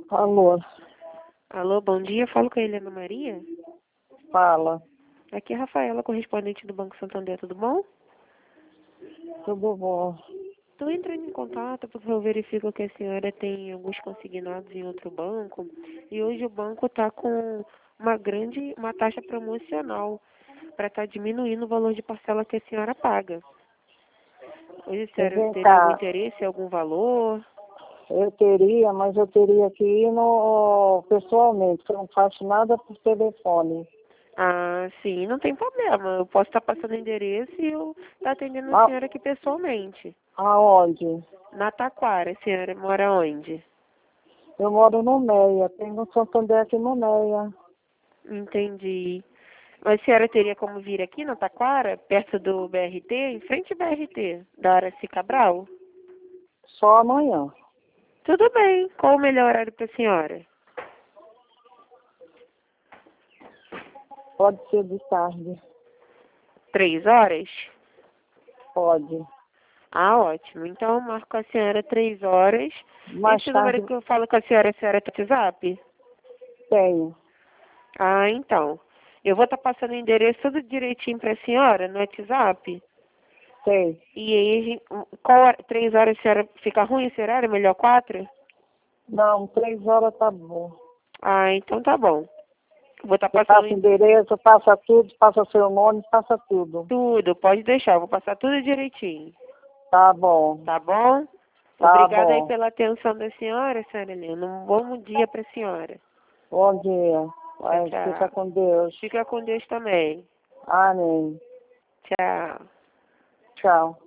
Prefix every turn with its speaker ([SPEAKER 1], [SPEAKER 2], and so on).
[SPEAKER 1] Alô,
[SPEAKER 2] Alô, bom dia. Falo com a Helena Maria.
[SPEAKER 1] fala.
[SPEAKER 2] Aqui é a Rafaela, correspondente do Banco Santander, tudo bom?
[SPEAKER 1] Tudo bom?
[SPEAKER 2] Estou entrando em contato porque eu verifico que a senhora tem alguns consignados em outro banco e hoje o banco está com uma taxa promocional para estar diminuindo o valor de parcela que a senhora paga. Hoje a senhora
[SPEAKER 1] Vem
[SPEAKER 2] teria algum
[SPEAKER 1] cá,
[SPEAKER 2] interesse em algum valor?
[SPEAKER 1] eu teria, mas eu teria que ir no, pessoalmente, que eu não faço nada por telefone.
[SPEAKER 2] Ah, sim, não tem problema. Eu posso estar passando o endereço e eu estar atendendo a
[SPEAKER 1] A,
[SPEAKER 2] senhora aqui pessoalmente.
[SPEAKER 1] aonde?
[SPEAKER 2] Na Taquara, a senhora mora onde?
[SPEAKER 1] Eu moro no Meia, tem no Santander aqui no Meia.
[SPEAKER 2] Entendi. Mas a senhora teria como vir aqui na Taquara, perto do BRT, em frente ao BRT, da Araci Cabral?
[SPEAKER 1] Só amanhã.
[SPEAKER 2] Tudo bem. Qual o melhor horário para a senhora?
[SPEAKER 1] Pode ser de tarde.
[SPEAKER 2] 3 horas?
[SPEAKER 1] Pode.
[SPEAKER 2] Ah, ótimo. Então eu marco a senhora 3 horas.
[SPEAKER 1] Mais
[SPEAKER 2] Esse número
[SPEAKER 1] tarde
[SPEAKER 2] que eu falo com a senhora tem WhatsApp?
[SPEAKER 1] tenho.
[SPEAKER 2] Ah, então. Eu vou estar passando o endereço tudo direitinho para a senhora no WhatsApp.
[SPEAKER 1] Tem.
[SPEAKER 2] E aí, 3 horas a senhora fica ruim esse horário? Melhor 4?
[SPEAKER 1] Não, 3 horas tá bom.
[SPEAKER 2] Ah, então tá bom. Vou estar
[SPEAKER 1] Você
[SPEAKER 2] passando
[SPEAKER 1] passa endereço, passa tudo, passa seu nome, passa tudo.
[SPEAKER 2] tudo, pode deixar, vou passar tudo direitinho.
[SPEAKER 1] Tá bom,
[SPEAKER 2] Tá bom?
[SPEAKER 1] tá
[SPEAKER 2] Obrigada aí
[SPEAKER 1] bom.
[SPEAKER 2] pela atenção da senhora Helena. Um bom dia para a senhora.
[SPEAKER 1] Bom dia.
[SPEAKER 2] Tchau,
[SPEAKER 1] Vai, fica
[SPEAKER 2] tchau.
[SPEAKER 1] com Deus.
[SPEAKER 2] Fica com Deus também.
[SPEAKER 1] Amém.
[SPEAKER 2] Tchau.
[SPEAKER 1] Tchau.